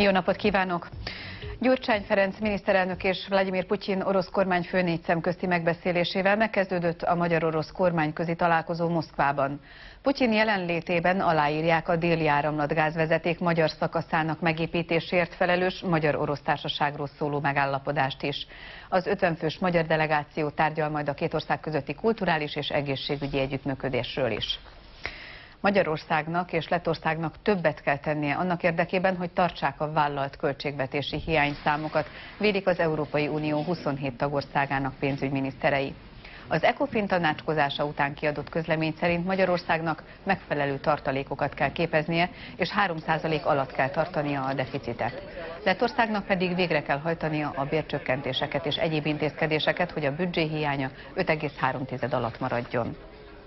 Jó napot kívánok! Gyurcsány Ferenc miniszterelnök és Vladimir Putyin orosz kormányfő négy szem közti megbeszélésével megkezdődött a magyar-orosz kormányközi találkozó Moszkvában. Putyin jelenlétében aláírják a Déli Áramlat gázvezeték magyar szakaszának megépítésért felelős magyar-orosz társaságról szóló megállapodást is. Az 50 fős magyar delegáció tárgyal majd a két ország közötti kulturális és egészségügyi együttműködésről is. Magyarországnak és Lettországnak többet kell tennie annak érdekében, hogy tartsák a vállalt költségvetési hiányszámokat, védik az Európai Unió 27 tagországának pénzügyminiszterei. Az ECOFIN tanácskozása után kiadott közlemény szerint Magyarországnak megfelelő tartalékokat kell képeznie, és 3% alatt kell tartania a deficitet. Lettországnak pedig végre kell hajtania a bércsökkentéseket és egyéb intézkedéseket, hogy a büdzsé hiánya 5,3 alatt maradjon.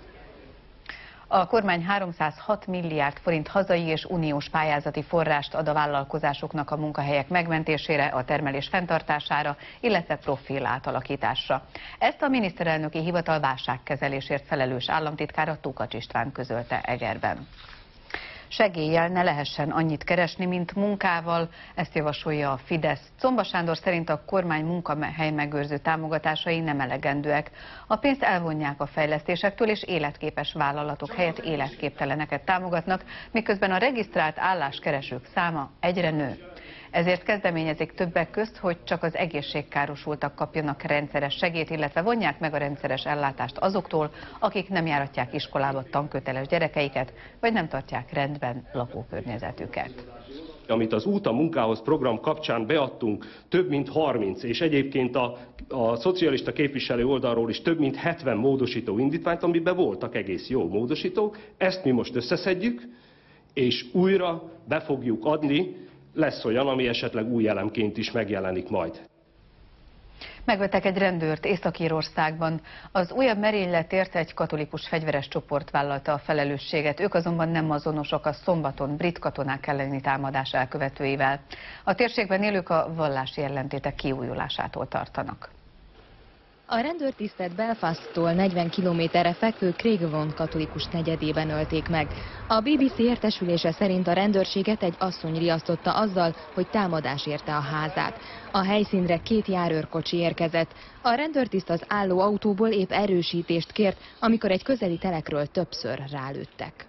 A kormány 306 milliárd forint hazai és uniós pályázati forrást ad a vállalkozásoknak a munkahelyek megmentésére, a termelés fenntartására, illetve profil átalakításra. Ezt a miniszterelnöki hivatal válságkezelésért felelős államtitkára Tókacs István közölte Egerben. Segéllyel ne lehessen annyit keresni, mint munkával, ezt javasolja a Fidesz. Czomba Sándor szerint a kormány munkahely megőrző támogatásai nem elegendőek. A pénzt elvonják a fejlesztésektől, és életképes vállalatok helyett életképteleneket támogatnak, miközben a regisztrált álláskeresők száma egyre nő. Ezért kezdeményezik többek közt, hogy csak az egészségkárosultak kapjanak rendszeres segélyt, illetve vonják meg a rendszeres ellátást azoktól, akik nem járatják iskolába tanköteles gyerekeiket, vagy nem tartják rendben lakókörnyezetüket. Amit az Út a munkához program kapcsán beadtunk, több mint 30, és egyébként a szocialista képviselő oldalról is több mint 70 módosító indítványt, amiben voltak egész jó módosítók, ezt mi most összeszedjük, és újra be fogjuk adni. Lesz olyan, ami esetleg új elemként is megjelenik majd. Megöltek egy rendőrt Észak-Írországban. Az újabb merényletért egy katolikus fegyveres csoport vállalta a felelősséget. Ők azonban nem azonosak a szombaton brit katonák elleni támadás elkövetőivel. A térségben élők a vallási ellentétek kiújulásától tartanak. A rendőrtisztet Belfasttól 40 kilométerre fekvő Craigavon katolikus negyedében ölték meg. A BBC értesülése szerint a rendőrséget egy asszony riasztotta azzal, hogy támadás érte a házát. A helyszínre 2 járőrkocsi érkezett. A rendőrtiszt az álló autóból épp erősítést kért, amikor egy közeli telekről többször rálőttek.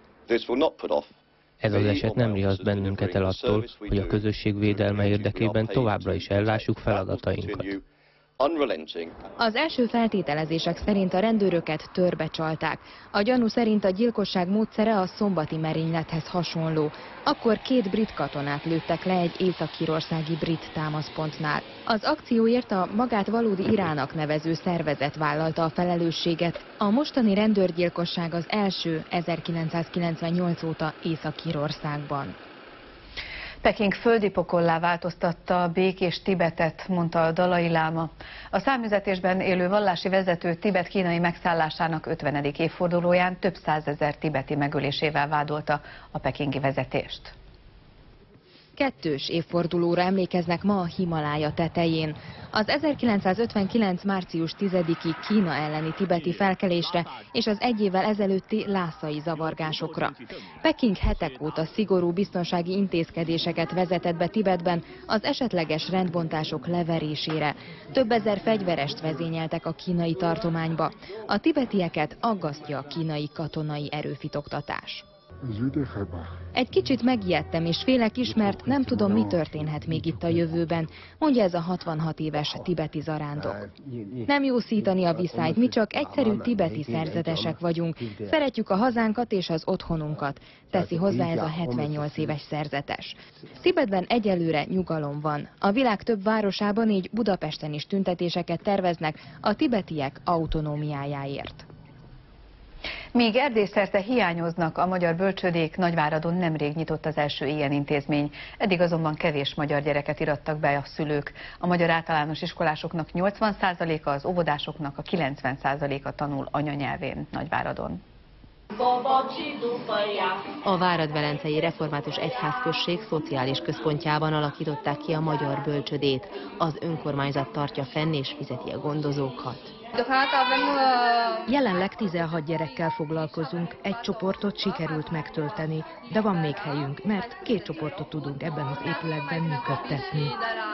Ez az eset nem riaszt bennünket el attól, hogy a közösség védelme érdekében továbbra is ellássuk feladatainkat. Az első feltételezések szerint a rendőröket törbe csalták. A gyanú szerint a gyilkosság módszere a szombati merénylethez hasonló. Akkor 2 brit katonát lőttek le egy észak-írországi brit támaszpontnál. Az akcióért a magát valódi Irának nevező szervezet vállalta a felelősséget. A mostani rendőrgyilkosság az első 1998 óta Észak-Írországban. Peking földi pokollá változtatta a békés Tibetet, mondta a Dalai Láma. A számüzetésben élő vallási vezető Tibet kínai megszállásának 50. évfordulóján több százezer tibeti megölésével vádolta a pekingi vezetést. 2. évfordulóra emlékeznek ma a Himalája tetején. Az 1959. március 10-i Kína elleni tibeti felkelésre és az egy évvel ezelőtti lászai zavargásokra. Peking hetek óta szigorú biztonsági intézkedéseket vezetett be Tibetben az esetleges rendbontások leverésére. Több ezer fegyverest vezényeltek a kínai tartományba. A tibetieket aggasztja a kínai katonai erőfitoktatás. Egy kicsit megijedtem és félek is, mert nem tudom, mi történhet még itt a jövőben, mondja ez a 66 éves tibeti zarándok. Nem jó szítani a viszályt, mi csak egyszerű tibeti szerzetesek vagyunk. Szeretjük a hazánkat és az otthonunkat, teszi hozzá ez a 78 éves szerzetes. Tibetben egyelőre nyugalom van. A világ több városában, így Budapesten is tüntetéseket terveznek a tibetiek autonómiájáért. Míg Erdélyszerte hiányoznak a magyar bölcsődék, Nagyváradon nemrég nyitott az első ilyen intézmény. Eddig azonban kevés magyar gyereket irattak be a szülők. A magyar általános iskolásoknak 80%-a, az óvodásoknak a 90%-a tanul anyanyelvén Nagyváradon. A Várad-Velencei Református Egyházközség szociális központjában alakították ki a magyar bölcsödét. Az önkormányzat tartja fenn és fizeti a gondozókat. Jelenleg 16 gyerekkel foglalkozunk, egy csoportot sikerült megtölteni, de van még helyünk, mert 2 csoportot tudunk ebben az épületben működtetni.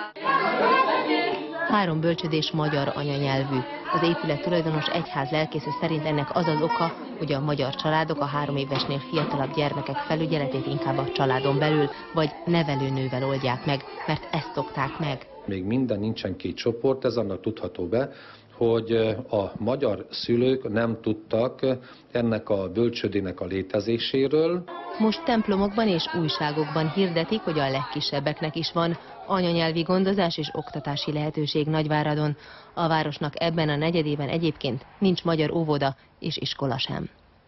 3 bölcsödés magyar anyanyelvű. Az épület tulajdonos egyház lelkésze szerint ennek az az oka, hogy a magyar családok a 3 évesnél fiatalabb gyermekek felügyeletét inkább a családon belül vagy nevelőnővel oldják meg, mert ezt szokták meg. Még minden nincsen 2 csoport, ez annak tudható be, hogy a magyar szülők nem tudtak ennek a bölcsödének a létezéséről. Most templomokban és újságokban hirdetik, hogy a legkisebbeknek is van anyanyelvi gondozás és oktatási lehetőség Nagyváradon. A városnak ebben a negyedében egyébként nincs magyar óvoda és iskola sem.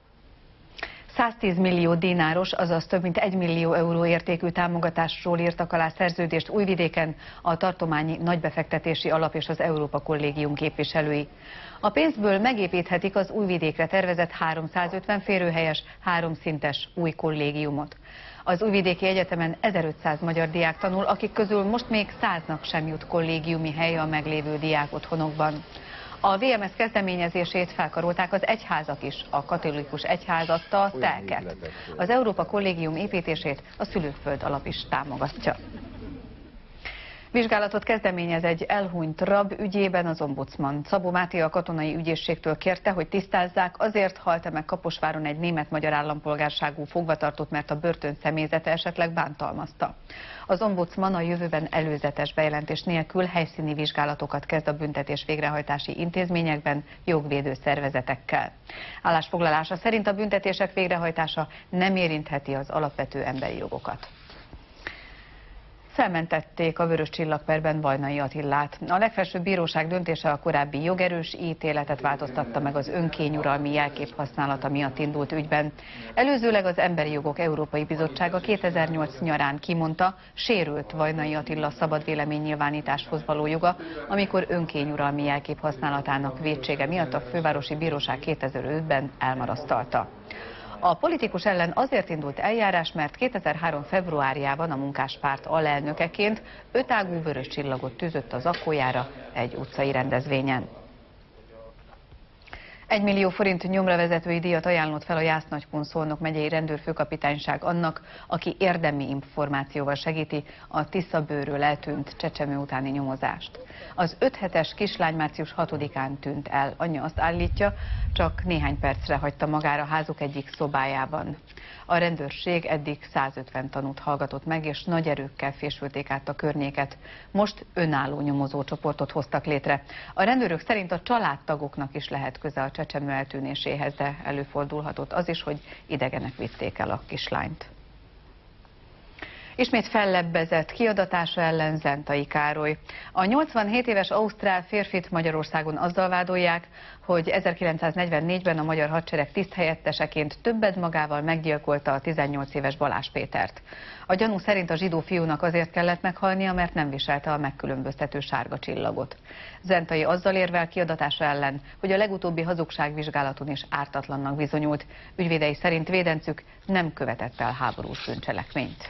110 millió dináros, azaz több mint 1 millió euró értékű támogatásról írtak alá szerződést Újvidéken a tartományi nagybefektetési alap és az Európa Kollégium képviselői. A pénzből megépíthetik az Újvidékre tervezett 350 férőhelyes, 3 szintes új kollégiumot. Az Újvidéki Egyetemen 1500 magyar diák tanul, akik közül most még 100-nak sem jut kollégiumi hely a meglévő diákotthonokban. A VMS kezdeményezését felkarolták az egyházak is, a katolikus egyház adta a telket. Az Európa Kollégium építését a Szülőföld Alap is támogatja. Vizsgálatot kezdeményez egy elhunyt rab ügyében az ombudsman. Szabó Máté a katonai ügyészségtől kérte, hogy tisztázzák, azért halt-e meg Kaposváron egy német-magyar állampolgárságú fogvatartott, mert a börtön személyzete esetleg bántalmazta. Az ombudsman a jövőben előzetes bejelentés nélkül helyszíni vizsgálatokat kezd a büntetés végrehajtási intézményekben jogvédő szervezetekkel. Állásfoglalása szerint a büntetések végrehajtása nem érintheti az alapvető emberi jogokat. Felmentették a Vörös Csillag perben Vajnai Attilát. A legfelsőbb bíróság döntése a korábbi jogerős ítéletet változtatta meg az önkényuralmi jelkép használata miatt indult ügyben. Előzőleg az Emberi Jogok Európai Bizottsága 2008 nyarán kimondta, sérült Vajnai Attila szabad véleménynyilvánításhoz való joga, amikor önkényuralmi jelkép használatának vétsége miatt a Fővárosi Bíróság 2005-ben elmarasztalta. A politikus ellen azért indult eljárás, mert 2003. februárjában a Munkáspárt alelnökeként 5 ágú vörös csillagot tűzött az akkójára egy utcai rendezvényen. 1 millió forint nyomravezetői díjat ajánlott fel a Jász-Nagykun Szolnok megyei rendőrfőkapitányság annak, aki érdemi információval segíti a Tiszabőről eltűnt csecsemő utáni nyomozást. Az 5 hetes kislány március 6-án tűnt el. Anyja azt állítja, csak néhány percre hagyta magára házuk egyik szobájában. A rendőrség eddig 150 tanút hallgatott meg, és nagy erőkkel fésülték át a környéket. Most önálló nyomozócsoportot hoztak létre. A rendőrök szerint a családtagoknak is lehet köze a csecsemő eltűnéséhez, de előfordulhatott az is, hogy idegenek vitték el a kislányt. Ismét fellebbezett kiadatása ellen Zentai Károly. A 87 éves ausztrál férfit Magyarországon azzal vádolják, hogy 1944-ben a magyar hadsereg tiszthelyetteseként többet magával meggyilkolta a 18 éves Balázs Pétert. A gyanú szerint a zsidó fiúnak azért kellett meghalnia, mert nem viselte a megkülönböztető sárga csillagot. Zentai azzal érvel kiadatása ellen, hogy a legutóbbi hazugságvizsgálaton is ártatlannak bizonyult. Ügyvédei szerint védencük nem követett el háborús bűncselekményt.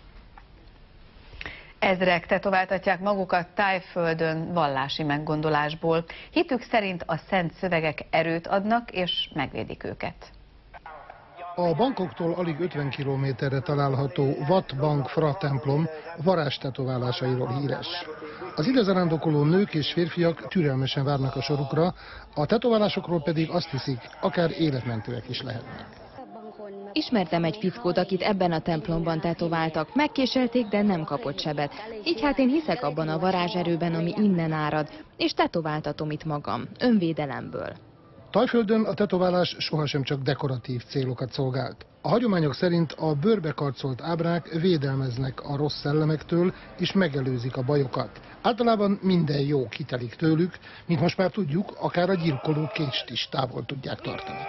Ezrek tetováltatják magukat Tájföldön vallási meggondolásból. Hitük szerint a szent szövegek erőt adnak és megvédik őket. A Bangkoktól alig 50 kilométerre található Wat Bang Phra templom varázstetoválásairól híres. Az ide zarándokoló nők és férfiak türelmesen várnak a sorukra, a tetoválásokról pedig azt hiszik, akár életmentőek is lehetnek. Ismertem egy fickót, akit ebben a templomban tetováltak. Megkéselték, de nem kapott sebet. Így hát én hiszek abban a varázserőben, ami innen árad, és tetováltatom itt magam, önvédelemből. Tajföldön a tetoválás sohasem csak dekoratív célokat szolgált. A hagyományok szerint a bőrbe karcolt ábrák védelmeznek a rossz szellemektől és megelőzik a bajokat. Általában minden jó kitelik tőlük, mint most már tudjuk, akár a gyilkoló kést is távol tudják tartani.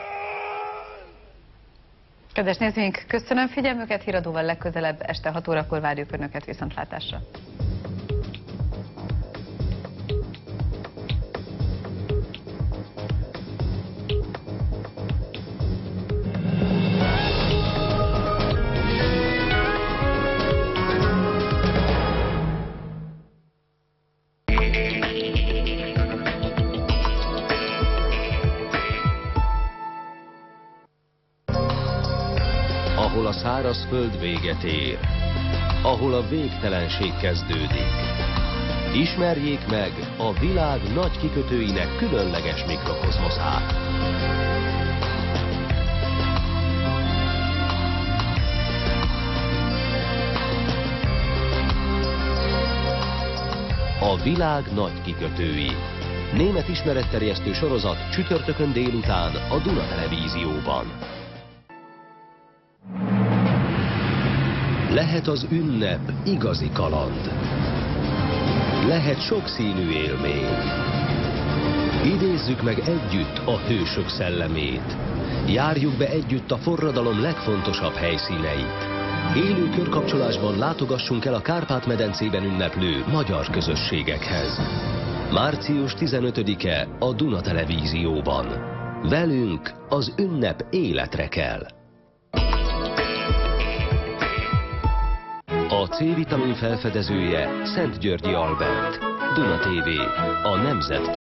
Kedves nézőink, köszönöm figyelmüket, híradóval legközelebb este 6 órakor várjuk Önöket viszontlátásra. ahol a szárazföld véget ér, ahol a végtelenség kezdődik. Ismerjék meg a világ nagy kikötőinek különleges mikrokozmoszát. A világ nagy kikötői. Német ismeretterjesztő sorozat csütörtökön délután a Duna Televízióban. Lehet az ünnep igazi kaland. Lehet sokszínű élmény. Idézzük meg együtt a hősök szellemét. Járjuk be együtt a forradalom legfontosabb helyszíneit. Élő körkapcsolásban látogassunk el a Kárpát-medencében ünneplő magyar közösségekhez. Március 15-e a Duna Televízióban. Velünk az ünnep életre kell. A C-vitamin felfedezője Szent Györgyi Albert. Duna TV, a nemzet